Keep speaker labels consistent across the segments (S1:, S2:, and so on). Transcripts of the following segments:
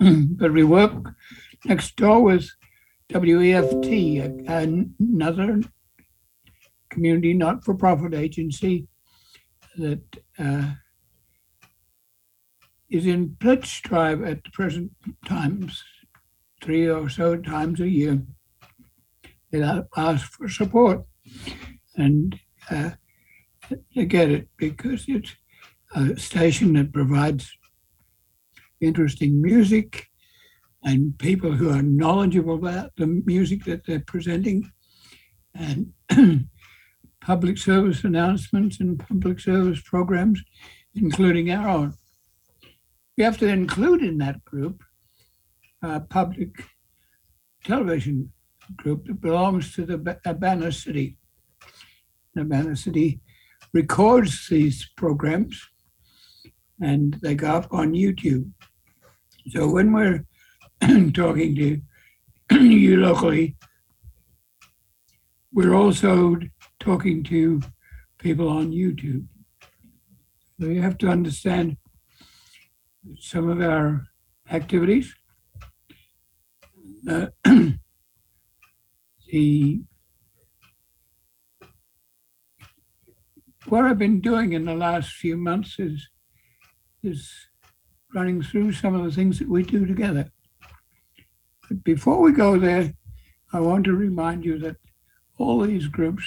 S1: but we work next door with WEFT, another community not-for-profit agency that is in pledge drive at the present times, 3 or so times a year. They ask for support, and they get it because it's a station that provides interesting music and people who are knowledgeable about the music that they're presenting, and public service announcements and public service programs, including our own. We have to include in that group a public television group that belongs to the Urbana City. Urbana City records these programs and they go up on YouTube. So when we're talking to you locally, we're also talking to people on YouTube. So you have to understand some of our activities. What I've been doing in the last few months is running through some of the things that we do together. But before we go there, I want to remind you that all these groups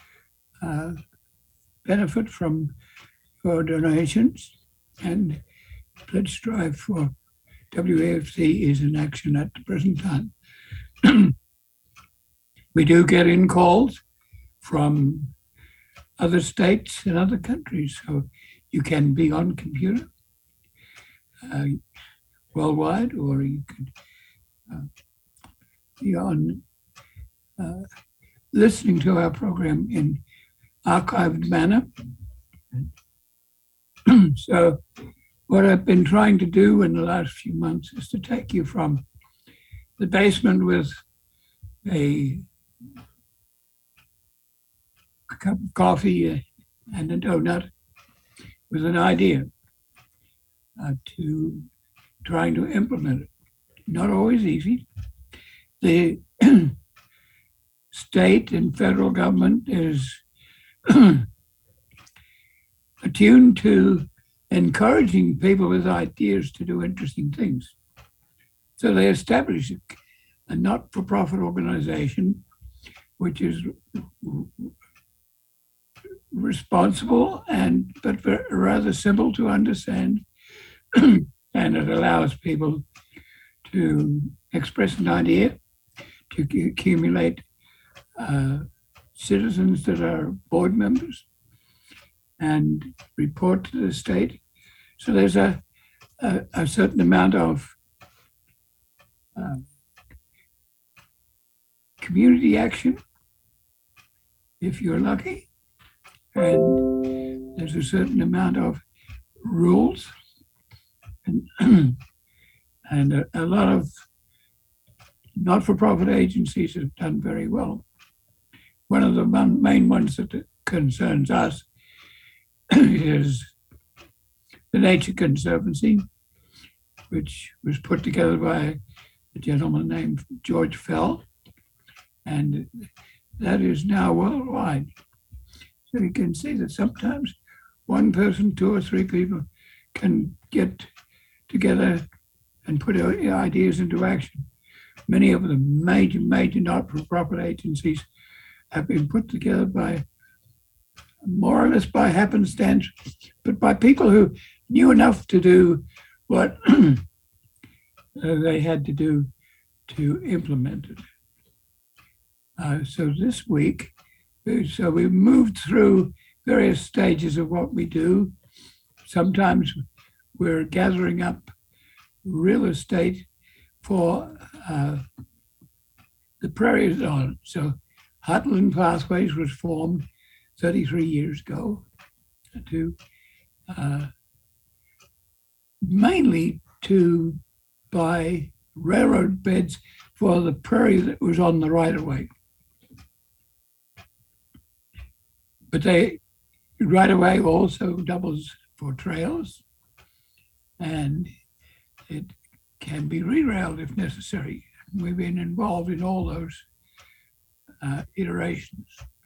S1: benefit from your donations, and Pledge Drive for WAFC is in action at the present time. We do get in calls from other states and other countries, so you can be on computer worldwide, or you could be on listening to our program in archived manner. So what I've been trying to do in the last few months is to take you from the basement with a cup of coffee and a donut with an idea to trying to implement it. Not always easy. The state and federal government is attuned to encouraging people with ideas to do interesting things. So they establish a not-for-profit organization which is responsible but rather simple to understand, and it allows people to express an idea, to accumulate citizens that are board members and report to the state. So there's a certain amount of community action, if you're lucky, and there's a certain amount of rules, and a lot of not-for-profit agencies have done very well. One of the main ones that concerns us is the Nature Conservancy, which was put together by a gentleman named George Fell, and that is now worldwide. So you can see that sometimes one person, 2 or 3 people can get together and put ideas into action. Many of the major not-for-profit agencies have been put together by more or less by happenstance, but by people who knew enough to do what they had to do to implement it. So this week, we've moved through various stages of what we do. Sometimes we're gathering up real estate for the prairie zone. So Heartland Pathways was formed 33 years ago to mainly to buy railroad beds for the prairie that was on the right-of-way. But the right-of-way also doubles for trails, and it can be re-railed if necessary. We've been involved in all those iterations.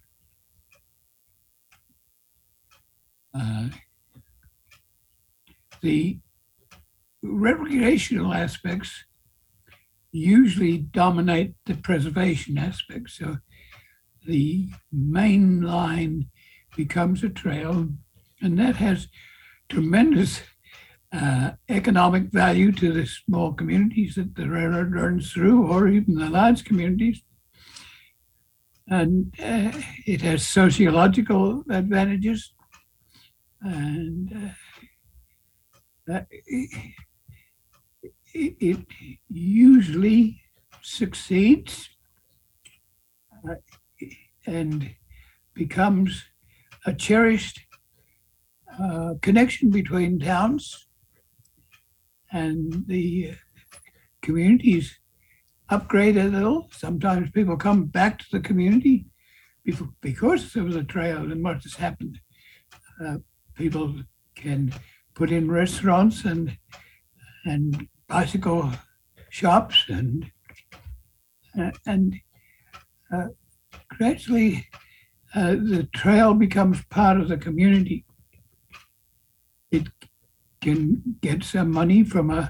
S1: The recreational aspects usually dominate the preservation aspects. So the main line becomes a trail, and that has tremendous economic value to the small communities that the railroad runs through, or even the large communities. And it has sociological advantages, and it usually succeeds and becomes a cherished connection between towns, and the communities upgrade a little. Sometimes people come back to the community because there was a trail and what has happened. People can put in restaurants and bicycle shops, and gradually the trail becomes part of the community. It can get some money from a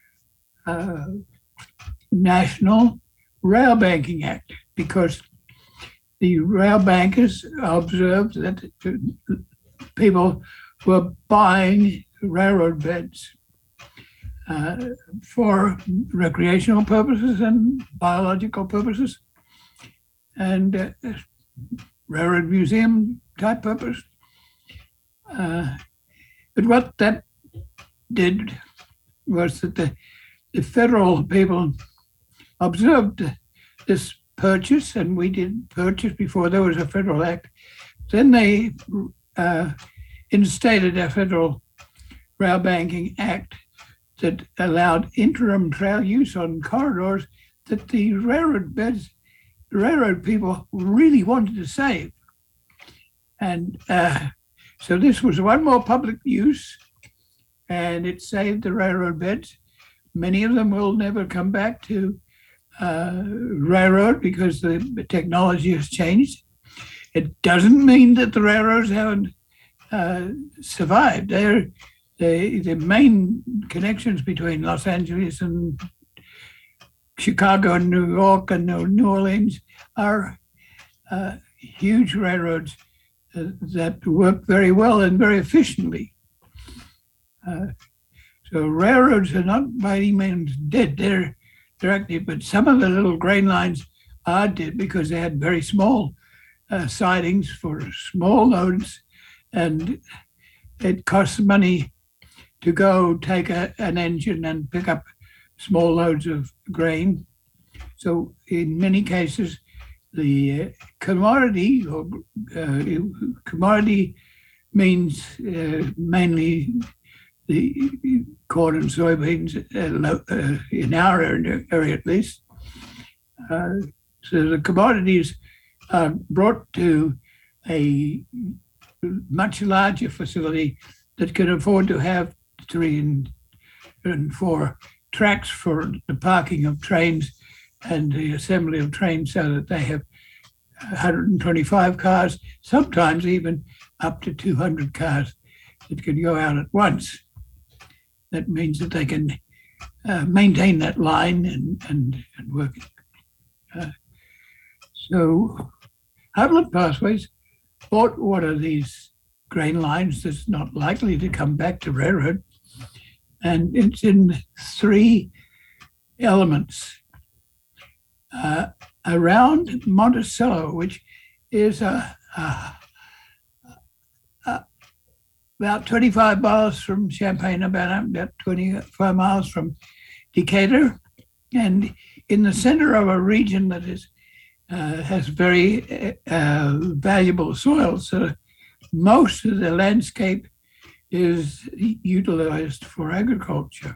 S1: National Rail Banking Act, because the rail bankers observed that people were buying railroad beds for recreational purposes and biological purposes, and railroad museum type purpose. But what that did was that the federal people observed this purchase, and we did purchase before there was a federal act. Then they instated a federal rail banking act that allowed interim trail use on corridors that the railroad people really wanted to save. And so this was one more public use, and it saved the railroad beds. Many of them will never come back to railroad because the technology has changed. It doesn't mean that the railroads haven't survived. They're the main connections between Los Angeles and Chicago and New York and New Orleans are huge railroads that work very well and very efficiently. So railroads are not by any means dead. They're active, but some of the little grain lines are dead because they had very small sidings for small loads, and it costs money to go take an engine and pick up small loads of grain. So in many cases, the commodity, or commodity means mainly the corn and soybeans in our area at least. So the commodities are brought to a much larger facility that can afford to have 3 and 4 tracks for the parking of trains and the assembly of trains, so that they have 125 cars, sometimes even up to 200 cars that can go out at once. That means that they can maintain that line and work. So Heartland Pathways bought one of these grain lines that's not likely to come back to railroad, and it's in 3 elements. Around Monticello, which is about 25 miles from Champaign, about 25 miles from Decatur, and in the center of a region that has very valuable soil. So most of the landscape is utilized for agriculture.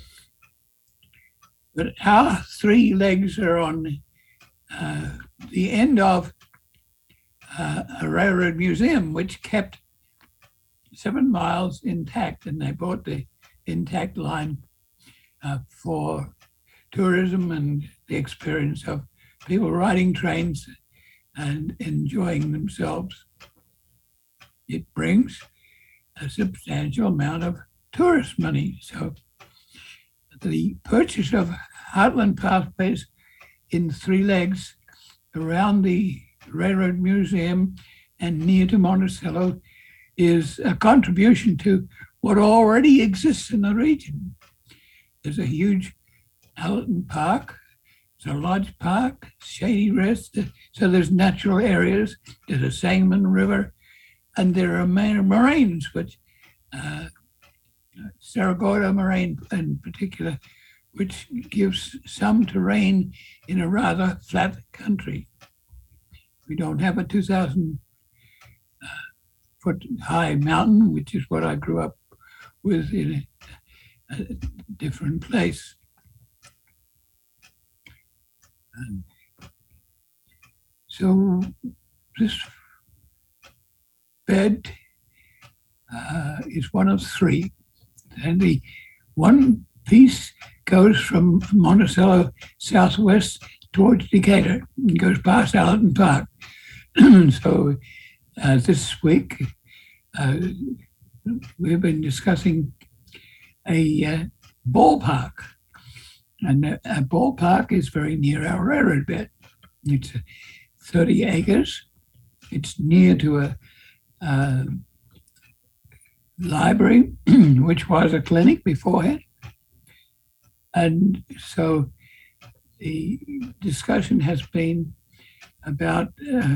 S1: But our 3 legs are on the end of a railroad museum, which kept 7 miles intact, and they bought the intact line. for tourism and the experience of people riding trains and enjoying themselves. It brings a substantial amount of tourist money. So the purchase of Heartland Pathways in 3 legs around the Railroad Museum and near to Monticello is a contribution to what already exists in the region. There's a huge Allerton Park, there's a Lodge Park, Shady Rest, so there's natural areas, there's a Sangamon River, and there are moraines, which Saragordo Moraine in particular, which gives some terrain in a rather flat country. We don't have a 2,000 foot high mountain, which is what I grew up with in a different place. And so this bed is one of 3. And the one piece goes from Monticello southwest towards Decatur and goes past Allerton Park. So this week we've been discussing a ballpark. And a ballpark is very near our railroad bed. It's 30 acres. It's near to a library, which was a clinic beforehand. And so the discussion has been about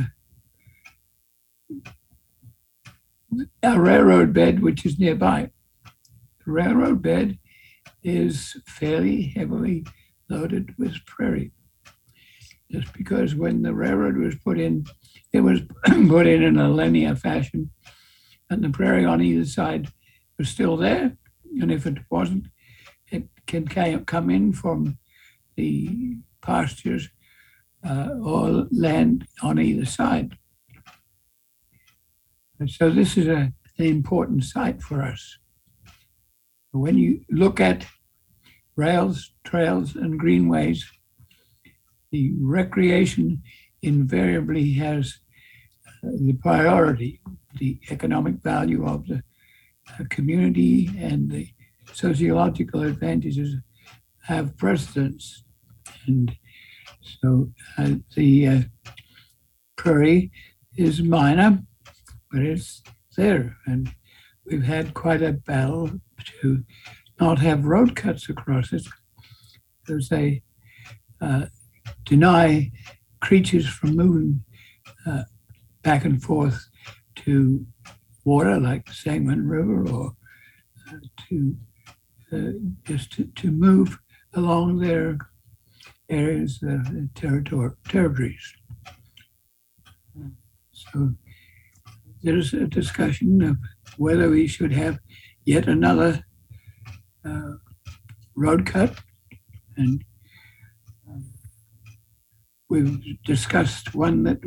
S1: our railroad bed, which is nearby. The railroad bed is fairly heavily loaded with prairie. Just because when the railroad was put in, it was put in a linear fashion, and the prairie on either side was still there. And if it wasn't, it can come in from the pastures or land on either side. And so this is an important site for us. When you look at rails, trails, and greenways, the recreation invariably has the priority. The economic value of the community and the sociological advantages have precedence. And so the prairie is minor, but it's there. And we've had quite a battle to not have road cuts across it, because they deny creatures from moving back and forth to water like the Sangamon River, or to move along their areas of territories. So there's a discussion of whether we should have yet another road cut, and we've discussed one that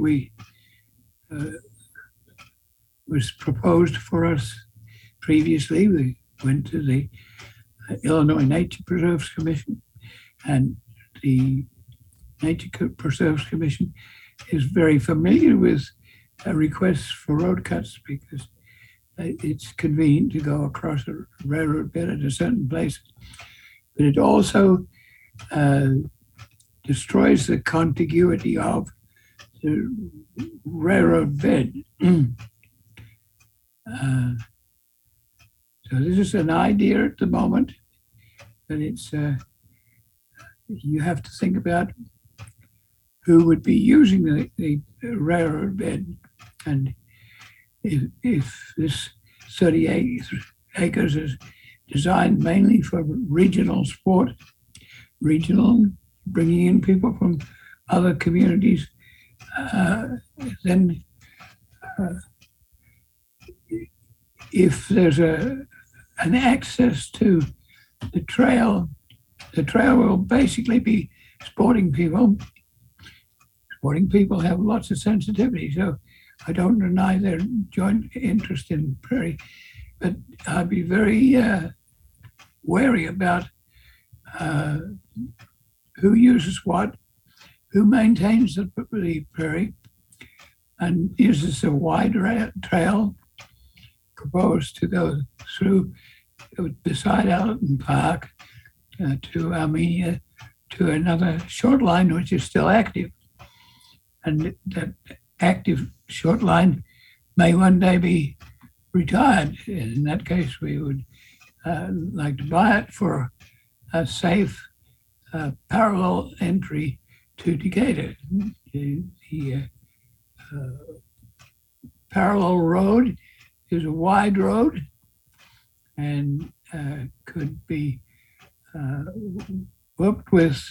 S1: was proposed for us previously. We went to the Illinois Nature Preserves Commission, and the Nature Preserves Commission is very familiar with requests for road cuts because it's convenient to go across a railroad bed at a certain place. But it also destroys the contiguity of the railroad bed. So this is an idea at the moment, but it's you have to think about who would be using the railroad bed, and if this 30 acres is designed mainly for regional sport, bringing in people from other communities, then if there's an access to the trail will basically be sporting people. Sporting people have lots of sensitivity, so I don't deny their joint interest in prairie, but I'd be very wary about uh, who uses what, who maintains the prairie, and uses a wide trail proposed to go through beside Allerton Park to Armenia to another short line which is still active. And that active short line may one day be retired. In that case, we would like to buy it for a safe parallel entry to Decatur. The parallel road is a wide road and could be worked with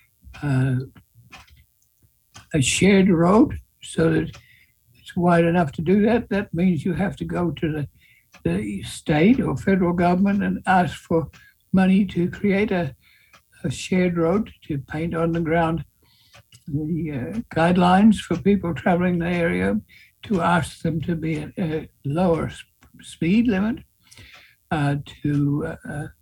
S1: a shared road so that it's wide enough to do that. That means you have to go to the state or federal government and ask for money to create a shared road, to paint on the ground the guidelines for people traveling the area, to ask them to be at a lower speed limit, to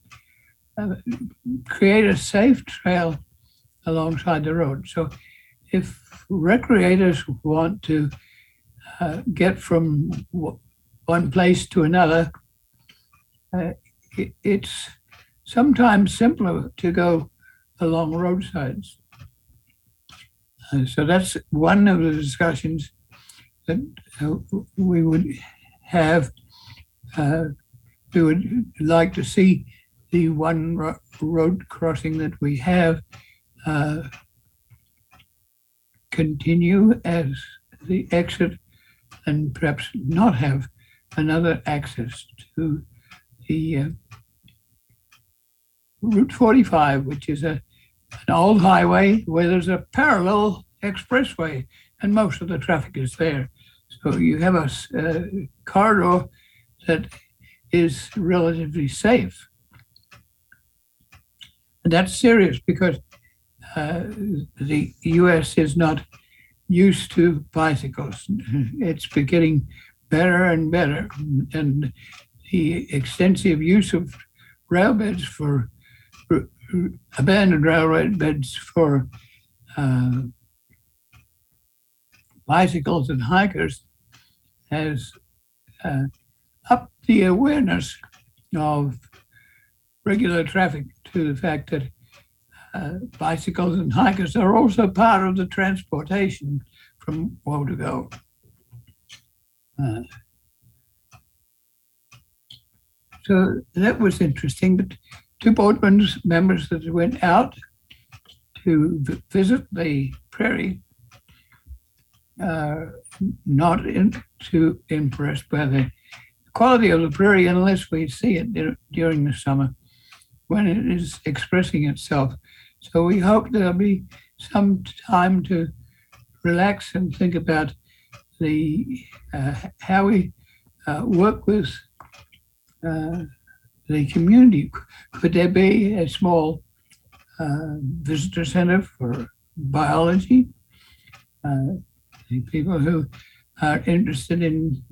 S1: create a safe trail alongside the road. So if recreators want to get from one place to another, it's sometimes simpler to go along roadsides. So that's one of the discussions that we would have. We would like to see the one road crossing that we have continue as the exit, and perhaps not have another access to the Route 45, which is an old highway where there's a parallel expressway, and most of the traffic is there. So you have a corridor that is relatively safe. And that's serious because the US is not used to bicycles. It's getting better and better. And the extensive use of railbeds for abandoned railroad beds for bicycles and hikers has upped the awareness of regular traffic to the fact that bicycles and hikers are also part of the transportation from woe to go. So that was interesting. But two board members that went out to visit the prairie not too impressed by the quality of the prairie unless we see it during the summer when it is expressing itself. So we hope there'll be some time to relax and think about the how we work with the community. Could there be a small visitor center for biology? The people who are interested in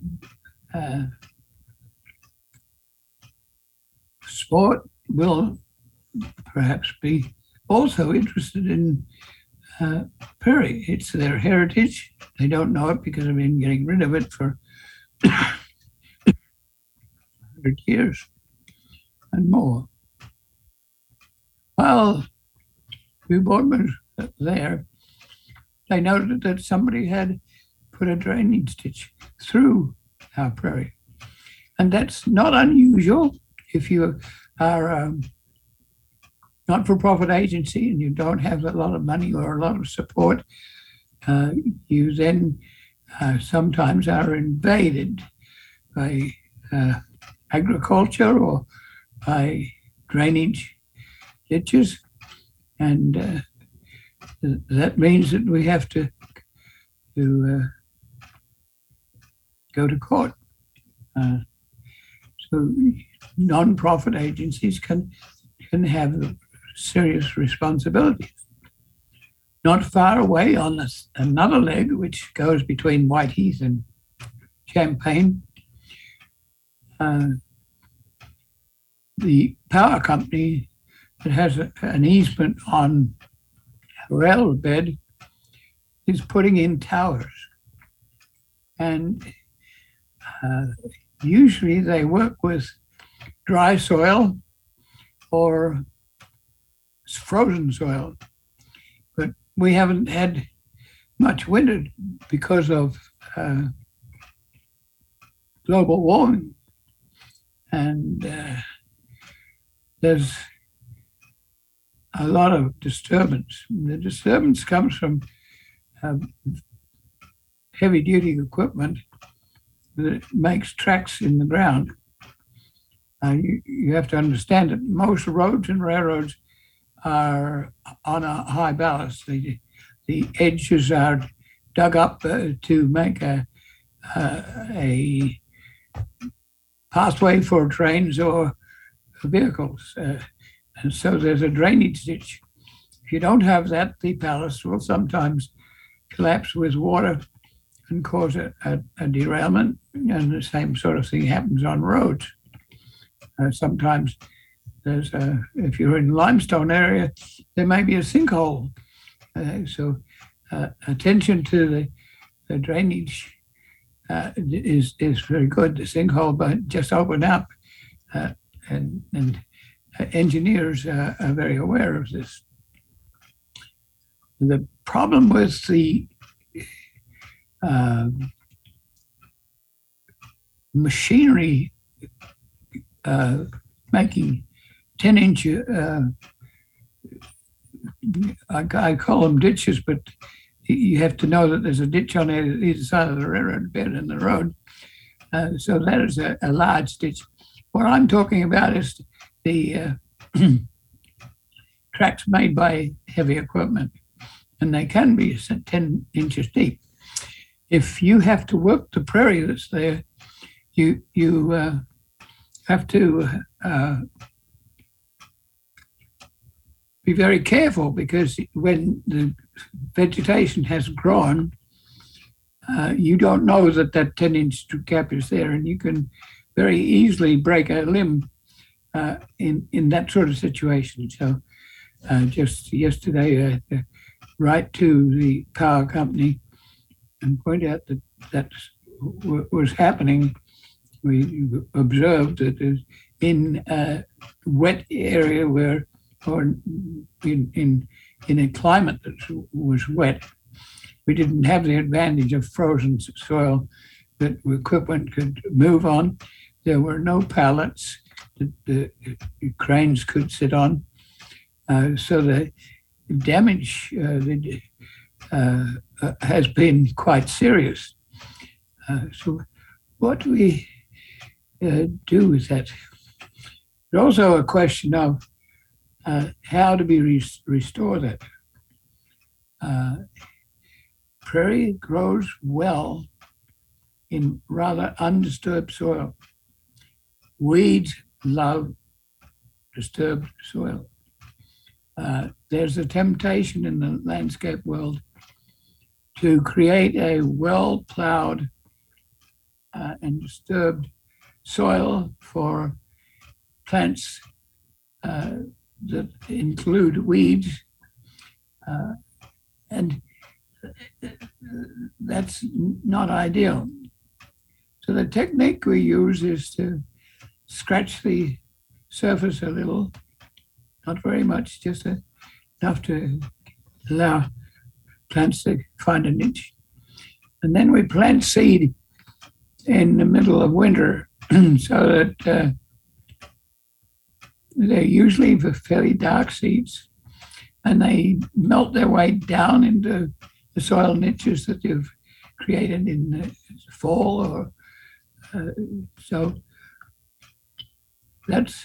S1: sport will perhaps be also interested in prairie. It's their heritage. They don't know it because they've been getting rid of it for 100 years and more. While we boardmen there, they noted that somebody had put a drainage ditch through our prairie. And that's not unusual if you are a not-for-profit agency and you don't have a lot of money or a lot of support. You then sometimes are invaded by agriculture or by drainage ditches. And that means that we have to go to court. So non-profit agencies can have serious responsibilities. Not far away on another leg, which goes between Whiteheath and Champaign, the power company that has an easement on a railroad bed is putting in towers. And usually they work with dry soil or frozen soil. But we haven't had much winter because of global warming. And there's a lot of disturbance. The disturbance comes from heavy duty equipment that makes tracks in the ground. You have to understand that most roads and railroads are on a high ballast. The edges are dug up to make a pathway for trains or vehicles. And so there's a drainage ditch. If you don't have that, the ballast will sometimes collapse with water and cause a derailment. And the same sort of thing happens on roads. Sometimes if you're in limestone area, there may be a sinkhole. So attention to the drainage is very good. The sinkhole but just open up, and engineers are very aware of this. The problem with the machinery making 10-inch, I call them ditches, but you have to know that there's a ditch on either side of the railroad bed in the road. So that is a large ditch. What I'm talking about is the tracks made by heavy equipment, and they can be 10 inches deep. If you have to work the prairie that's there, you have to be very careful, because when the vegetation has grown, you don't know that 10-inch gap is there, and you can very easily break a limb in that sort of situation. So just yesterday, I had to write to the power company and point out that was happening. We observed that in a wet area or in a climate that was wet, we didn't have the advantage of frozen soil that equipment could move on. There were no pallets that the cranes could sit on. So the damage has been quite serious. So what do we do with that? There's also a question of how do we restore that? Prairie grows well in rather undisturbed soil. Weeds love disturbed soil. There's a temptation in the landscape world to create a well-plowed and disturbed soil for plants that include weeds, and that's not ideal. So the technique we use is to scratch the surface a little, not very much, just enough to allow plants to find a niche. And then we plant seed in the middle of winter so that they're usually fairly dark seeds, and they melt their way down into the soil niches that you've created in the fall. Or so that's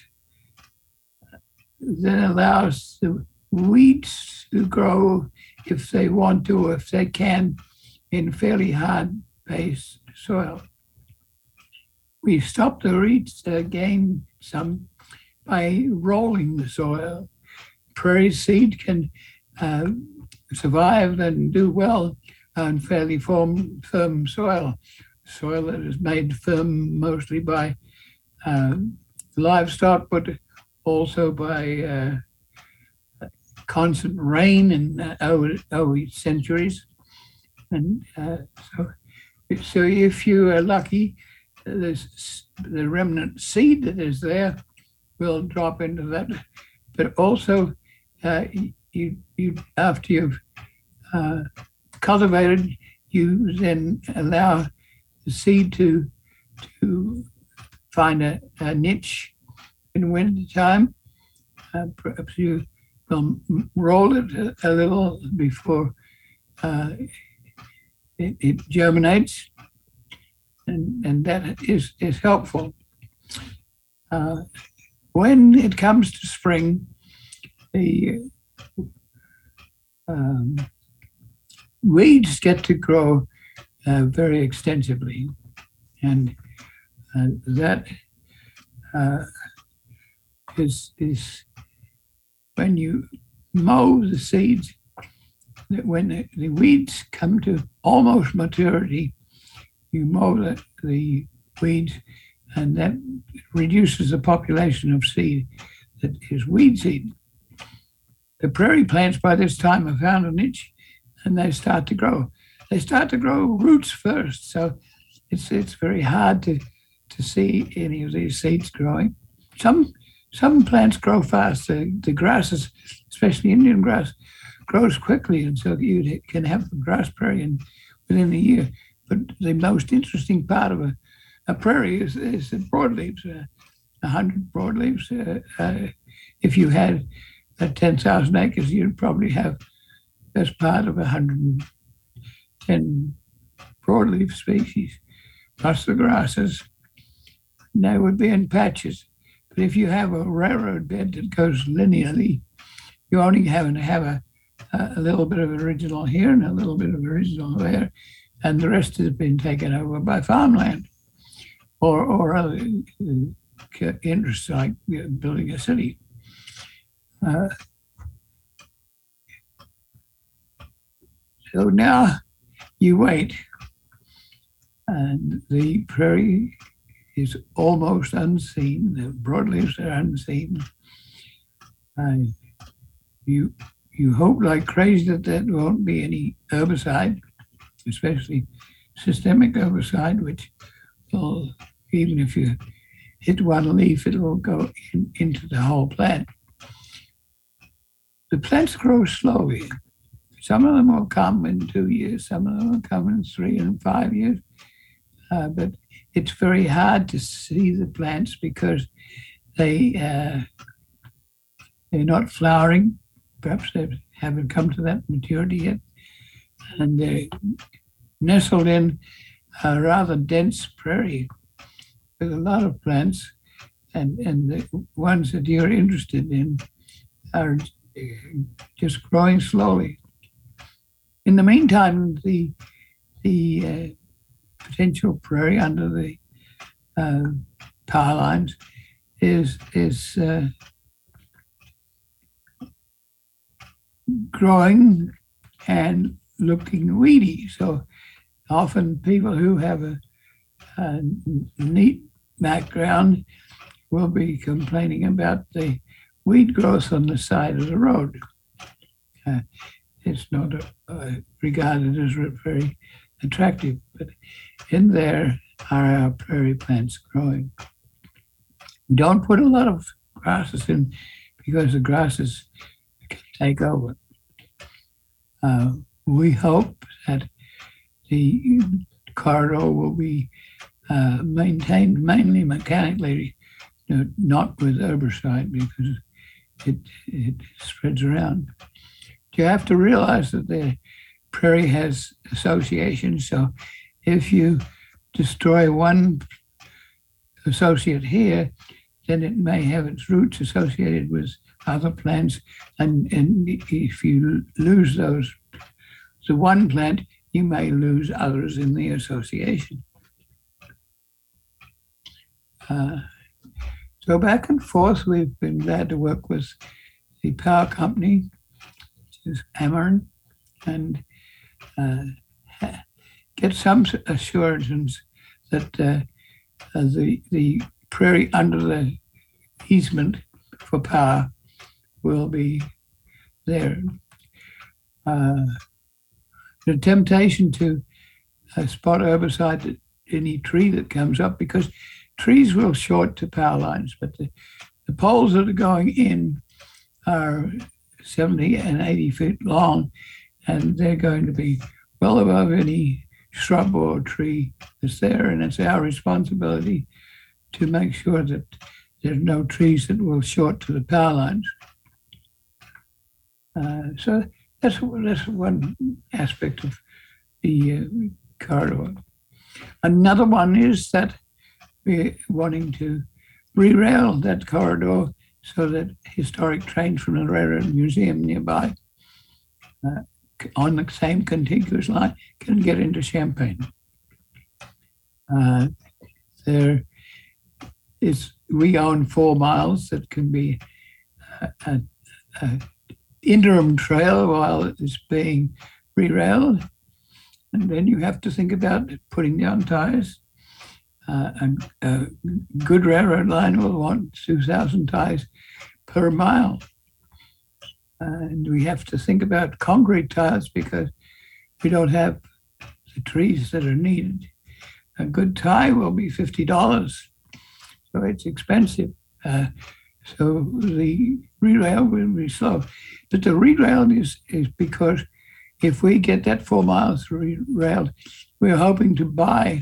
S1: then allows the weeds to grow if they want to, or if they can, in fairly hard-based soil. We stop the weeds again some by rolling the soil. Prairie seed can survive and do well on fairly firm soil that is made firm mostly by livestock, but also by constant rain and over centuries. And so if you are lucky, the remnant seed that is there will drop into that. But also, you after you've cultivated, you then allow the seed to find a niche in winter time. Perhaps you will roll it a little before it germinates, and that is helpful. When it comes to spring, the weeds get to grow very extensively, and that is when you mow the seeds, that when the weeds come to almost maturity, you mow the weeds, and that reduces the population of seed that is weed seed. The prairie plants by this time have found a niche, and they start to grow. They start to grow roots first, so it's very hard to see any of these seeds growing. Some plants grow fast. The grasses, especially Indian grass, grows quickly, and so you can have a grass prairie within a year. But the most interesting part of a prairie is the broadleaves. 100 broadleaves. If you had 10,000 acres, you'd probably have as part of 110 broadleaf species, plus the grasses. And they would be in patches. But if you have a railroad bed that goes linearly, you only have to have a little bit of original here and a little bit of original there, and the rest has been taken over by farmland or other interests like building a city. So now you wait, and the prairie is almost unseen. The broadleaves are unseen. You hope like crazy that there won't be any herbicide, especially systemic herbicide, which will, even if you hit one leaf, it will go into the whole plant. The plants grow slowly. Some of them will come in 2 years, some of them will come in 3 and 5 years. But it's very hard to see the plants because they're not flowering. Perhaps they haven't come to that maturity yet. And they're nestled in a rather dense prairie with a lot of plants. And the ones that you're interested in are just growing slowly. In the meantime, the potential prairie under the power lines is growing and looking weedy. So often people who have a neat background will be complaining about the weed growth on the side of the road. It's not regarded as very attractive, but in there are our prairie plants growing. Don't put a lot of grasses in because the grasses can take over. We hope that the corridor will be maintained mainly mechanically, not with herbicide, because it spreads around. You have to realize that the prairie has associations. So if you destroy one associate here, then it may have its roots associated with other plants. And if you lose the one plant, you may lose others in the association. So back and forth, we've been glad to work with the power company, which is Ameren, and get some assurance that the prairie under the easement for power will be there. The temptation to spot herbicide any tree that comes up, because trees will short to power lines, but the poles that are going in are 70 and 80 feet long, and they're going to be well above any shrub or tree that's there, and it's our responsibility to make sure that there's no trees that will short to the power lines. So that's one aspect of the corridor. Another one is that we're wanting to re-rail that corridor so that historic trains from the Railroad Museum nearby on the same contiguous line can get into Champaign. We own 4 miles that can be an interim trail while it's being re-railed. And then you have to think about putting down ties. A good railroad line will want 2,000 ties per mile. And we have to think about concrete ties because we don't have the trees that are needed. A good tie will be $50, so it's expensive. So the re-rail will be slow. But the re-rail is because if we get that 4 miles re-railed, we're hoping to buy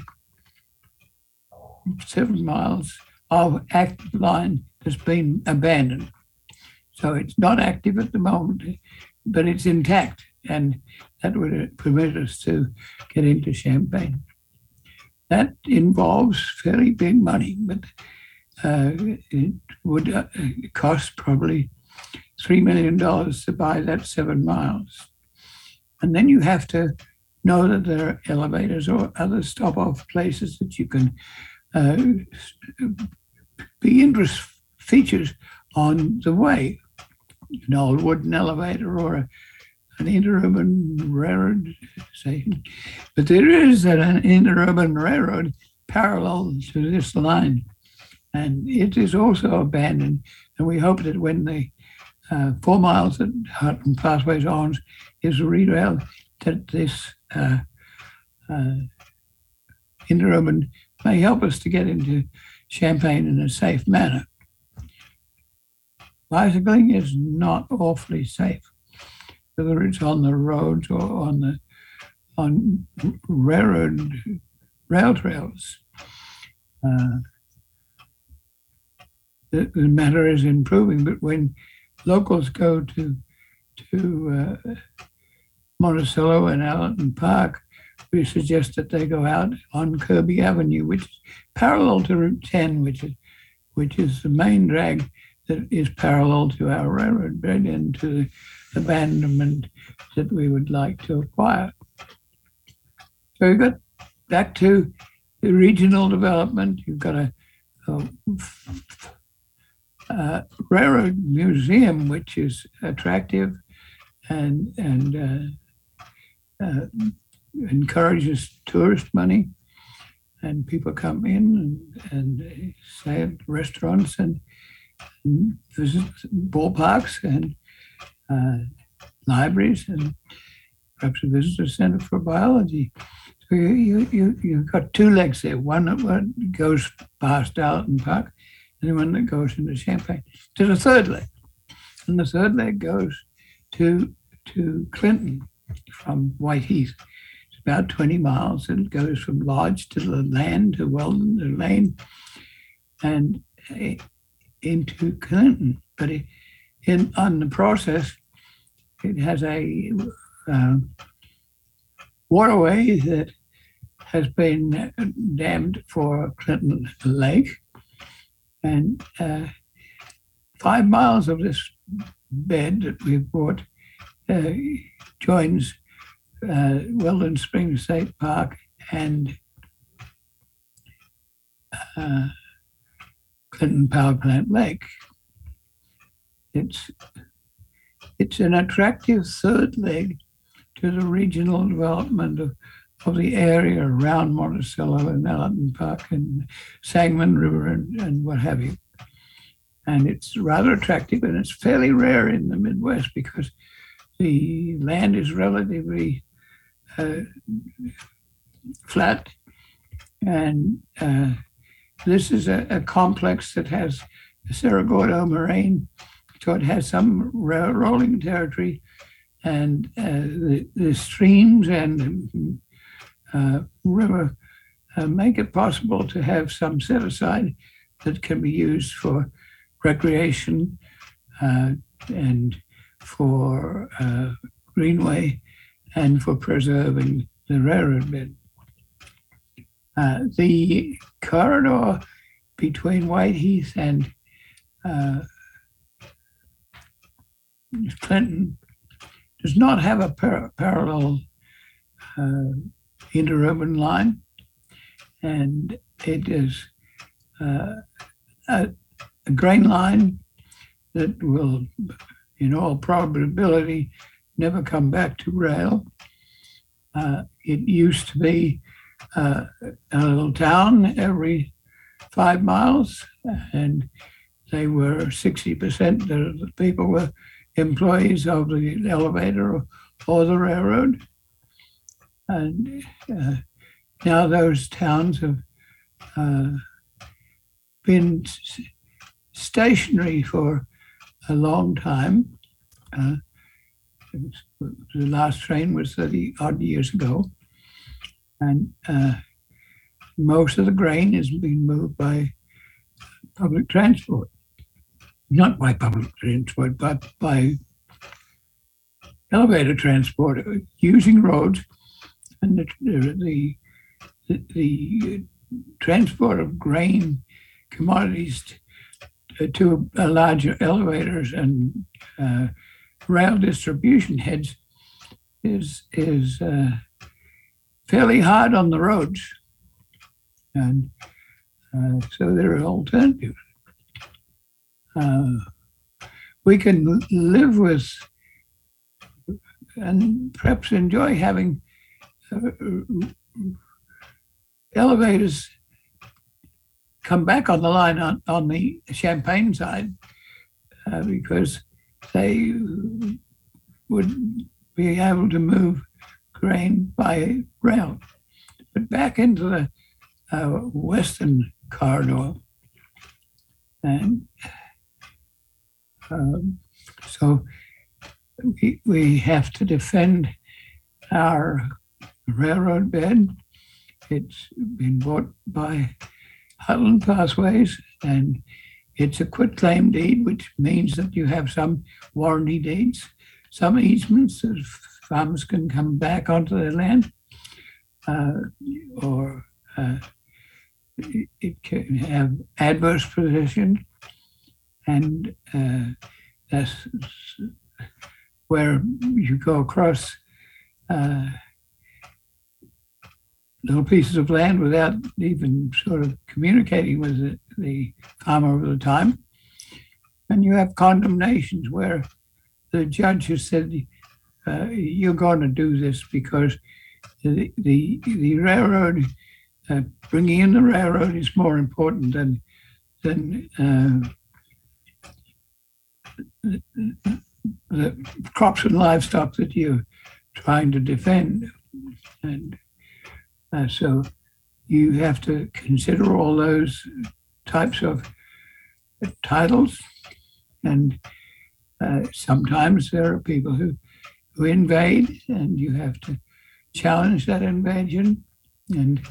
S1: 7 miles of active line that's been abandoned. So it's not active at the moment, but it's intact, and that would permit us to get into Champaign. That involves fairly big money, but it would cost probably $3 million to buy that 7 miles. And then you have to know that there are elevators or other stop-off places that you can be interest features on the way. An old wooden elevator or an interurban railroad station. But there is an interurban railroad parallel to this line, and it is also abandoned. And we hope that when the 4 miles that Heartland Pathways owns is re-railed, that this interurban may help us to get into Champaign in a safe manner. Bicycling is not awfully safe, whether it's on the roads or on rail trails. The matter is improving, but when locals go to Monticello and Allerton Park, we suggest that they go out on Kirby Avenue, which is parallel to Route 10, which is the main drag that is parallel to our railroad bed and to the abandonment that we would like to acquire. So we've got back to the regional development. You've got a railroad museum, which is attractive and encourages tourist money, and people come in and stay at restaurants and visit ballparks and libraries and perhaps a visitor center for biology. So you've got 2 legs there. One that goes past Allerton Park, and the one that goes into Champaign. There's a 3rd leg, and the 3rd leg goes to Clinton from Whiteheath. It's about 20 miles, and it goes from Lodge to the Land to Weldon to Lane and into Clinton. But on the process, it has a waterway that has been dammed for Clinton Lake, and 5 miles of this bed that we've bought joins Weldon Springs State Park and Clinton Power Plant Lake. It's an attractive 3rd leg to the regional development of the area around Monticello and Allerton Park and Sangamon River and what have you. And it's rather attractive, and it's fairly rare in the Midwest because the land is relatively flat, and this is a complex that has a Cerro Gordo moraine, so it has some rolling territory, and the streams and river make it possible to have some set aside that can be used for recreation and for greenway and for preserving the railroad bed. The corridor between Whiteheath and Clinton does not have a parallel interurban line, and it is a grain line that will, in all probability, never come back to rail. It used to be a little town every 5 miles, and they were 60% of the people were employees of the elevator or the railroad. And now those towns have been stationary for a long time. The last train was 30 odd years ago. And most of the grain is being moved by public transport. Not by public transport, but by elevator transport, using roads. And the transport of grain commodities to larger elevators and rail distribution heads is fairly hard on the roads. And so there are alternatives. We can live with and perhaps enjoy having elevators come back on the line on the Champaign side because they would be able to move grain by rail. But back into the western corridor, and so we have to defend our railroad bed. It's been bought by Heartland Pathways, and it's a quitclaim deed, which means that you have some warranty deeds, some easements that farmers can come back onto their land, or it can have adverse possession, and that's where you go across little pieces of land without even sort of communicating with the farmer at the time. And you have condemnations where the judge has said, you're going to do this because the railroad, bringing in the railroad is more important than the crops and livestock that you're trying to defend. And so you have to consider all those types of titles. And sometimes there are people who invade, and you have to challenge that invasion. And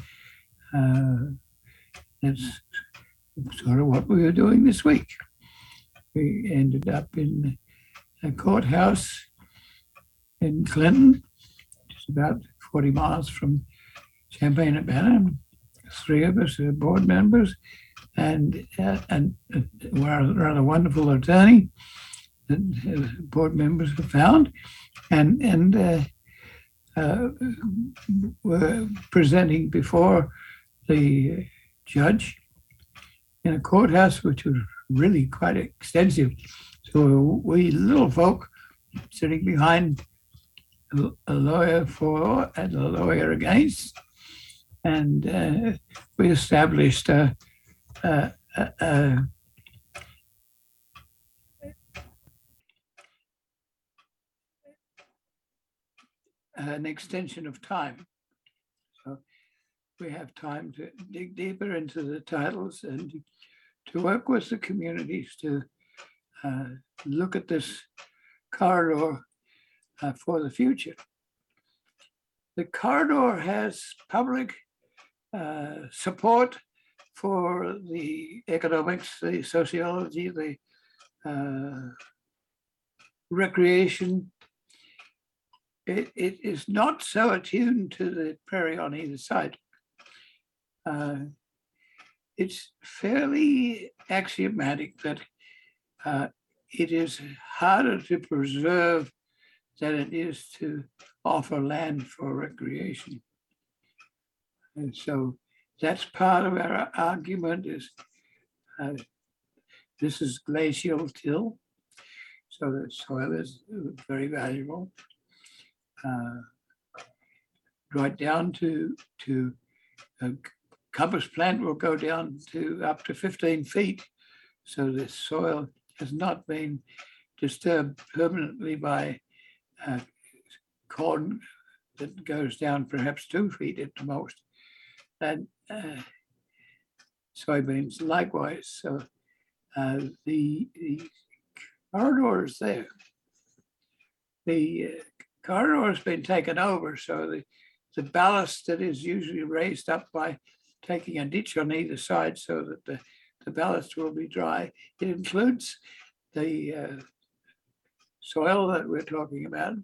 S1: that's sort of what we were doing this week. We ended up in a courthouse in Clinton, just about 40 miles from Champaign-Urbana. 3 of us are board members, and we're a rather wonderful attorney that board members have found, and were presenting before the judge in a courthouse which was really quite extensive. So we little folk sitting behind a lawyer for and a lawyer against, and we established a an extension of time. So we have time to dig deeper into the titles and to work with the communities to look at this corridor for the future. The corridor has public support for the economics, the sociology, the recreation. It is not so attuned to the prairie on either side. It's fairly axiomatic that it is harder to preserve than it is to offer land for recreation. And so that's part of our argument is this is glacial till, so the soil is very valuable. Right down to compass plant will go down to up to 15 feet. So the soil has not been disturbed permanently by corn that goes down perhaps 2 feet at the most. And soybeans likewise. So the corridor is there. The corridor has been taken over, so the ballast that is usually raised up by taking a ditch on either side so that the ballast will be dry. It includes the soil that we're talking about,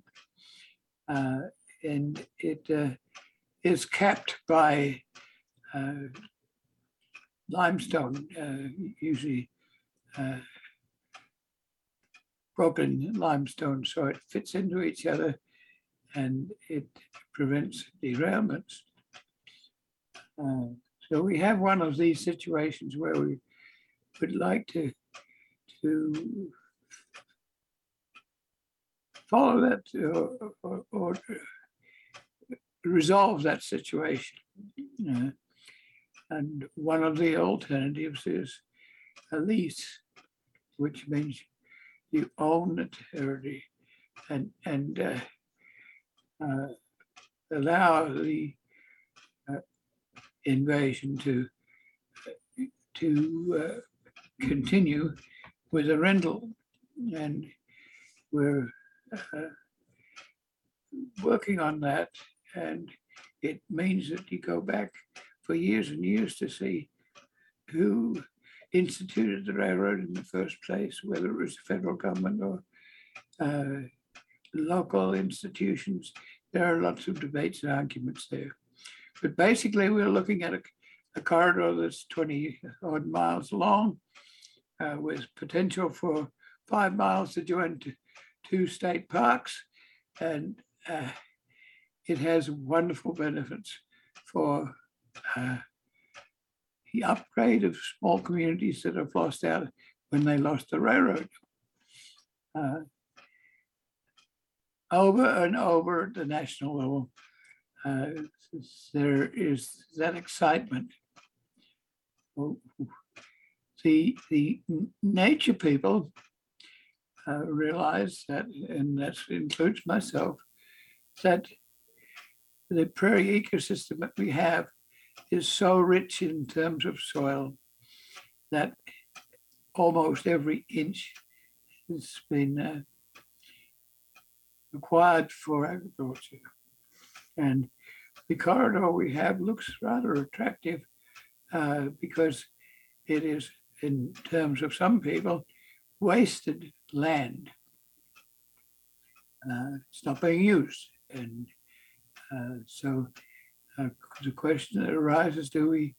S1: and it is capped by limestone, usually broken limestone, so it fits into each other and it prevents derailments. So we have one of these situations where we would like to follow that or resolve that situation. And one of the alternatives is a lease, which means you own the territory and allow the invasion to continue with a rental. And we're working on that, and it means that you go back for years and years to see who instituted the railroad in the first place, whether it was the federal government or local institutions. There are lots of debates and arguments there. But basically, we're looking at a corridor that's 20 odd miles long with potential for 5 miles to join two state parks. And it has wonderful benefits for the upgrade of small communities that have lost out when they lost the railroad. Over and over at the national level, there is that excitement. The nature people realize that, and that includes myself, that the prairie ecosystem that we have is so rich in terms of soil that almost every inch has been required for agriculture. And the corridor we have looks rather attractive because it is, in terms of some people, wasted land. It's not being used. And so the question that arises, do we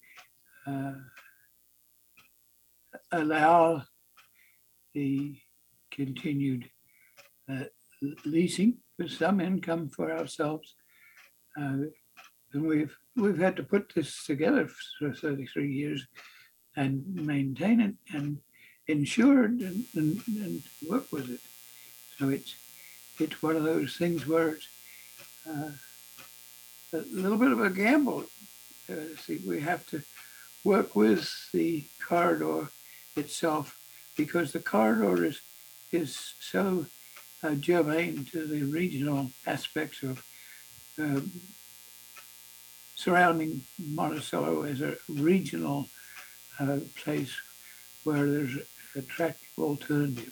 S1: allow the continued leasing with some income for ourselves? And we've had to put this together for 33 years and maintain it and ensure it and work with it. So it's one of those things where it's a little bit of a gamble. See, we have to work with the corridor itself because the corridor is so germane to the regional aspects of um, surrounding Monticello as a regional place where there's attractive alternatives.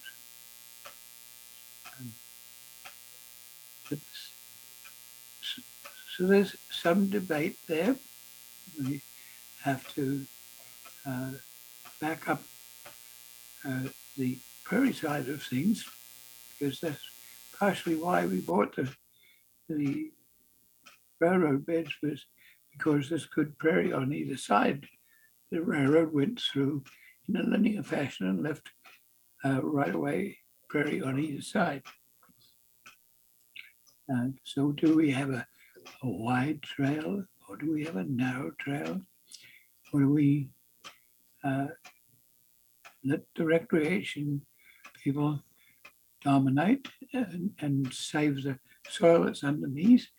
S1: So there's some debate there. We have to back up the prairie side of things, because that's partially why we bought the railroad beds, was because there's good prairie on either side. The railroad went through in a linear fashion and left right away prairie on either side. So do we have a wide trail, or do we have a narrow trail? Or do we let the recreation people dominate and save the soil that's underneath?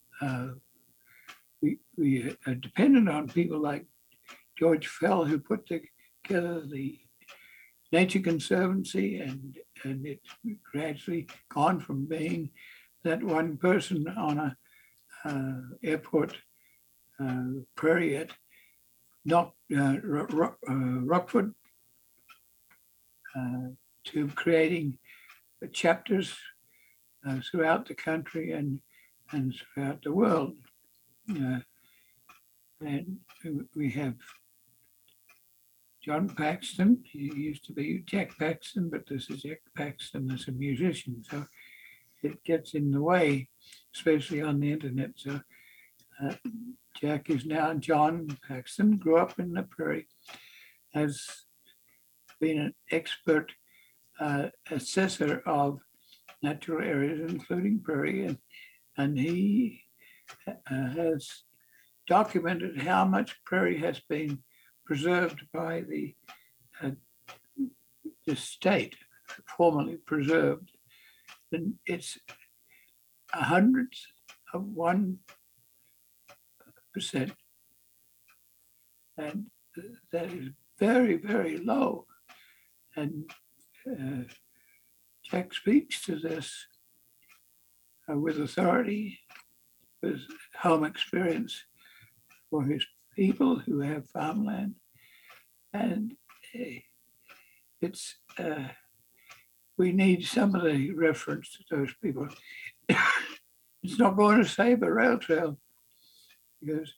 S1: We are dependent on people like George Fell, who put together the Nature Conservancy, and it's gradually gone from being that one person on a airport prairie at Rockford to creating chapters throughout the country and throughout the world. And we have John Paxton. He used to be Jack Paxton, but this is Jack Paxton as a musician. So it gets in the way, especially on the internet. So Jack is now John Paxton, grew up in the prairie, has been an expert assessor of natural areas, including prairie, and he has documented how much prairie has been preserved by the state, formerly preserved. And it's hundredths of 1%. And that is very, very low. And Jack speaks to this with authority, with home experience for his people who have farmland. And it's we need some of the reference to those people. It's not going to save a rail trail, because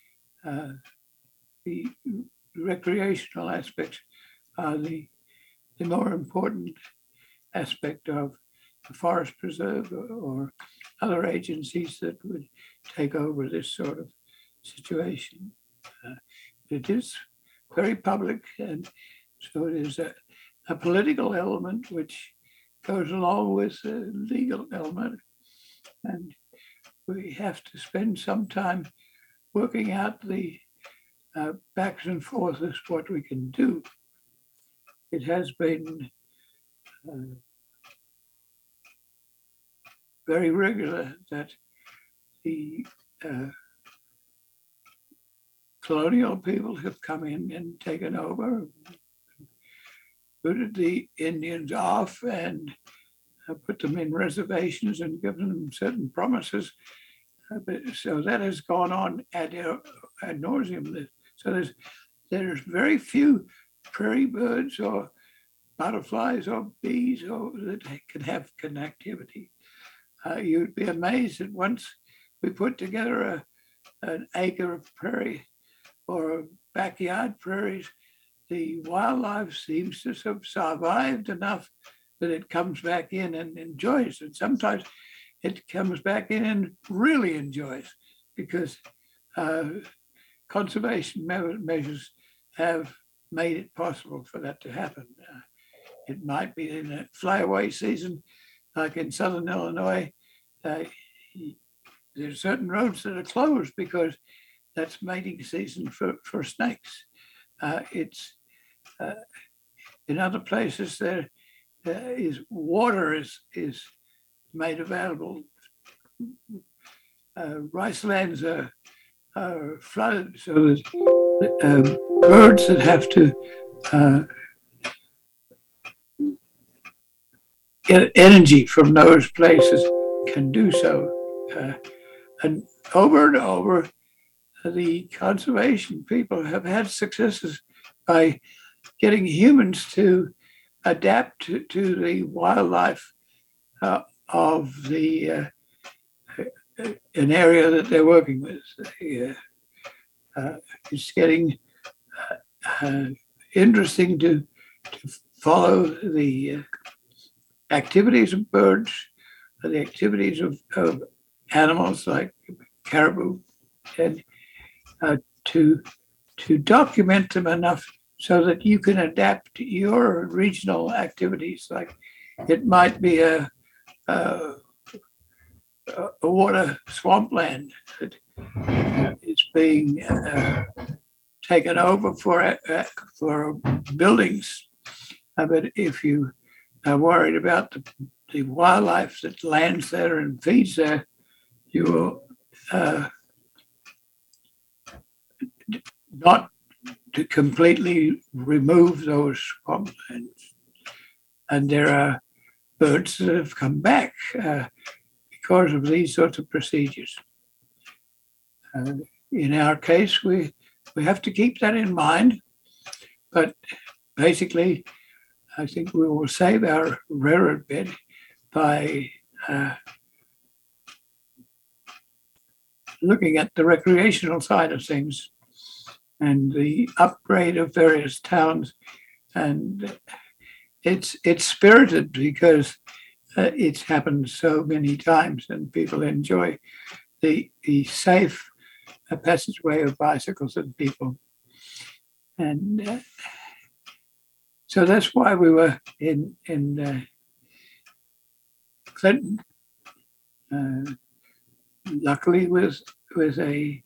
S1: the recreational aspects are the more important aspect of the Forest Preserve or other agencies that would take over this sort of situation. It is very public, and so it is a political element which goes along with the legal element. And we have to spend some time working out the backs and forth as what we can do. It has been very regular that the colonial people have come in and taken over, booted the Indians off, and put them in reservations and given them certain promises. So that has gone on ad nauseum. So there's very few prairie birds or butterflies or bees that can have connectivity. You'd be amazed that once we put together an acre of prairie or backyard prairies, the wildlife seems to have survived enough that it comes back in and enjoys. And sometimes it comes back in and really enjoys, because conservation measures have made it possible for that to happen. It might be in a flyaway season, like in southern Illinois. There's certain roads that are closed because that's mating season for snakes. It's in other places there is water is made available. Rice lands are flooded, so there's birds that have to get energy from those places can do so. and over, the conservation people have had successes by getting humans to adapt to the wildlife of an area that they're working with. It's getting interesting to follow the activities of birds, the activities of animals like caribou, and to document them enough so that you can adapt your regional activities. Like it might be a water swampland that is being taken over for buildings. But if you are worried about the wildlife that lands there and feeds there, you will not to completely remove those swamplands. And there are birds that have come back because of these sorts of procedures. In our case, we have to keep that in mind, but basically, I think we will save our railroad bed by looking at the recreational side of things and the upgrade of various towns. And it's spirited because it's happened so many times, and people enjoy the safe passageway of bicycles and people. And so that's why we were in Clinton, luckily with an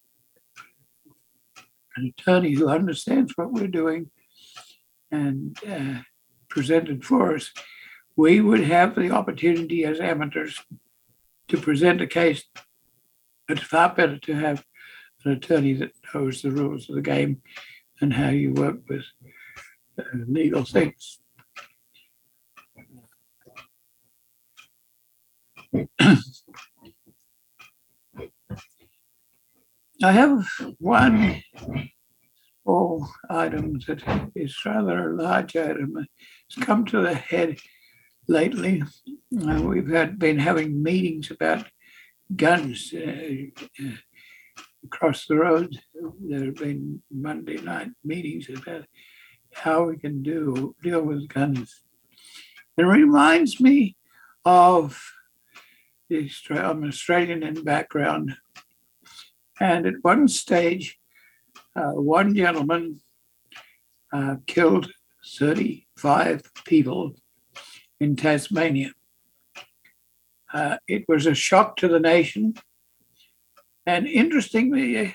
S1: attorney who understands what we're doing and presented for us. We would have the opportunity as amateurs to present a case. It's far better to have an attorney that knows the rules of the game and how you work with legal things. I have one small item that is rather a large item. It's come to the head lately. We've been having meetings about guns across the road. There have been Monday night meetings about how we can deal with guns. It reminds me of I'm Australian in background, and at one stage, one gentleman killed 35 people in Tasmania. It was a shock to the nation. And interestingly,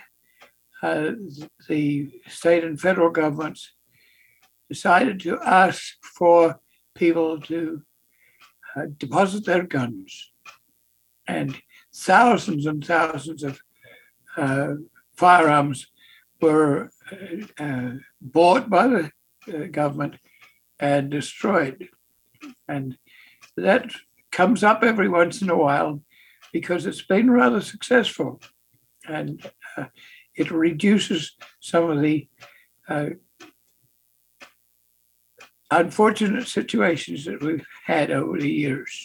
S1: the state and federal governments decided to ask for people to deposit their guns. And thousands of firearms were bought by the government and destroyed. And that comes up every once in a while because it's been rather successful. And it reduces some of the unfortunate situations that we've had over the years.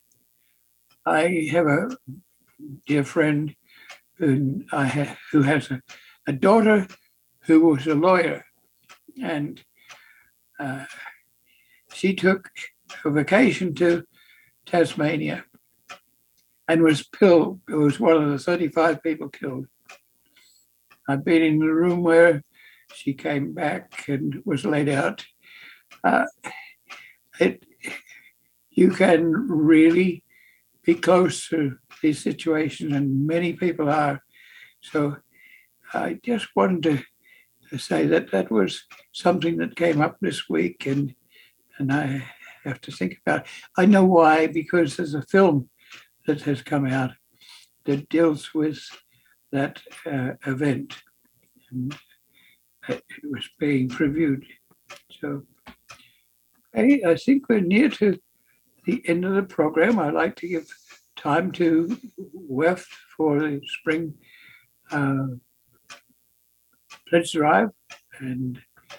S1: I have a dear friend who has a daughter who was a lawyer, and she took a vacation to Tasmania and was killed. It was one of the 35 people killed. I've been in the room where she came back and was laid out. You can really be close to these situations, and many people are. So I just wanted to say that was something that came up this week, and I have to think about it. I know why, because there's a film that has come out that deals with that event, and it was being previewed. So I think we're near to the end of the program. I'd like to give time to WEF for the spring pledge drive, and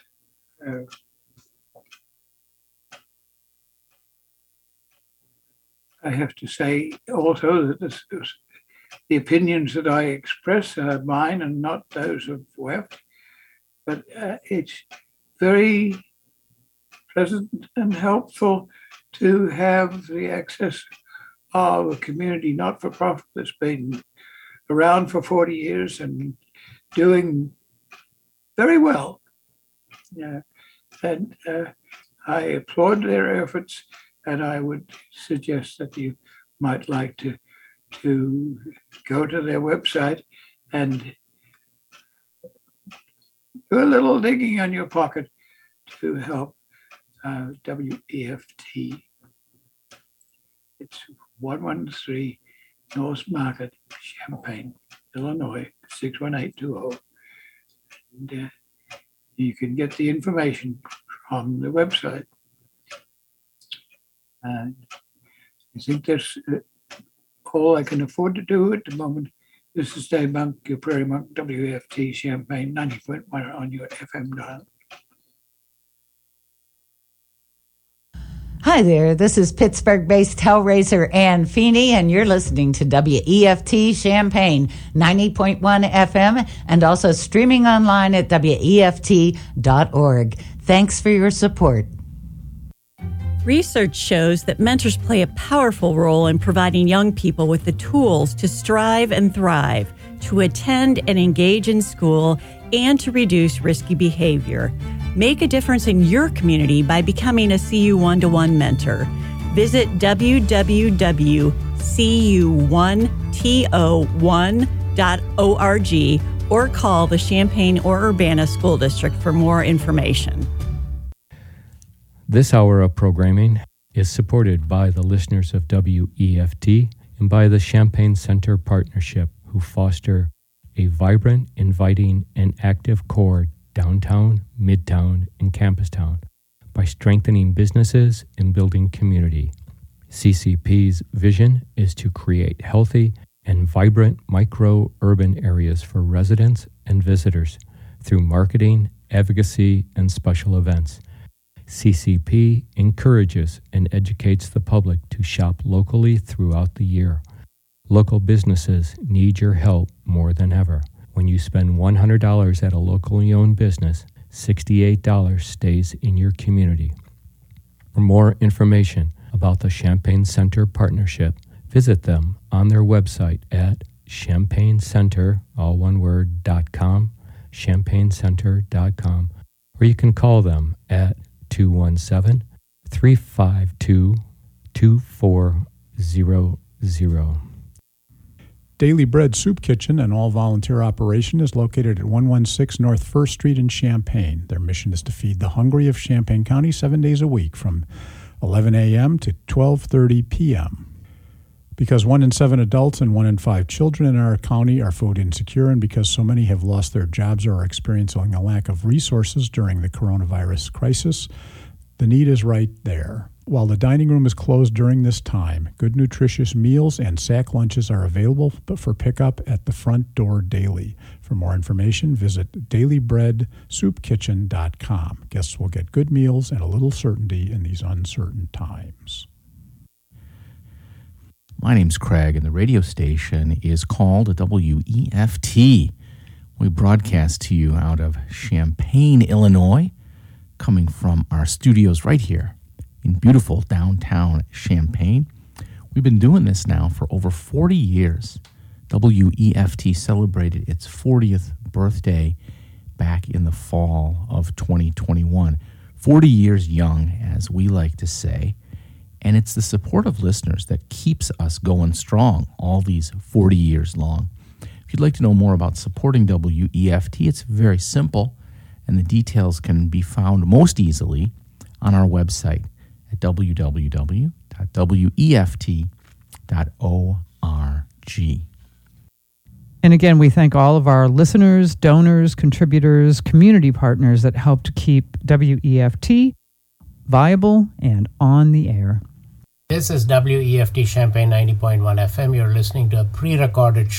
S1: I have to say also that the opinions that I express are mine and not those of WEF, but it's very pleasant and helpful to have the access of a community not-for-profit that's been around for 40 years and doing very well. And I applaud their efforts, and I would suggest that you might like to go to their website and do a little digging on your pocket to help WEFT. It's 113 North Market, Champaign, Illinois, 61820. And you can get the information from the website. And I think that's all I can afford to do at the moment. This is Dave Monk, your Prairie Monk, WEFT Champaign, 90.1 on your FM dial.
S2: Hi there, this is Pittsburgh-based Hellraiser Ann Feeney, and you're listening to WEFT Champaign, 90.1 FM, and also streaming online at WEFT.org. Thanks for your support.
S3: Research shows that mentors play a powerful role in providing young people with the tools to strive and thrive, to attend and engage in school, and to reduce risky behavior. Make a difference in your community by becoming a CU One-to-One mentor. Visit www.cu1to1.org or call the Champaign or Urbana School District for more information.
S4: This hour of programming is supported by the listeners of WEFT and by the Champaign Center Partnership, who foster a vibrant, inviting, and active core downtown, midtown, and campus town by strengthening businesses and building community. CCP's vision is to create healthy and vibrant micro-urban areas for residents and visitors through marketing, advocacy, and special events. CCP encourages and educates the public to shop locally throughout the year. Local businesses need your help more than ever. When you spend $100 at a locally owned business, $68 stays in your community. For more information about the Champaign Center Partnership, visit them on their website at champaincenter, all one word, .com, champaincenter.com, or you can call them at 217-352-2400.
S5: Daily Bread Soup Kitchen, an all-volunteer operation, is located at 116 North 1st Street in Champaign. Their mission is to feed the hungry of Champaign County 7 days a week from 11 a.m. to 12:30 p.m. Because 1 in 7 adults and 1 in 5 children in our county are food insecure, and because so many have lost their jobs or are experiencing a lack of resources during the coronavirus crisis, the need is right there. While the dining room is closed during this time, good nutritious meals and sack lunches are available for pickup at the front door daily. For more information, visit dailybreadsoupkitchen.com. Guests will get good meals and a little certainty in these uncertain times.
S6: My name's Craig, and the radio station is called WEFT. We broadcast to you out of Champaign, Illinois, coming from our studios right here in beautiful downtown Champaign. We've been doing this now for over 40 years. WEFT celebrated its 40th birthday back in the fall of 2021. 40 years young, as we like to say. And it's the support of listeners that keeps us going strong all these 40 years long. If you'd like to know more about supporting WEFT, it's very simple, and the details can be found most easily on our website at www.weft.org.
S7: And again, we thank all of our listeners, donors, contributors, community partners that help to keep WEFT viable and on the air.
S8: This is WEFT Champaign 90.1 FM. You're listening to a pre-recorded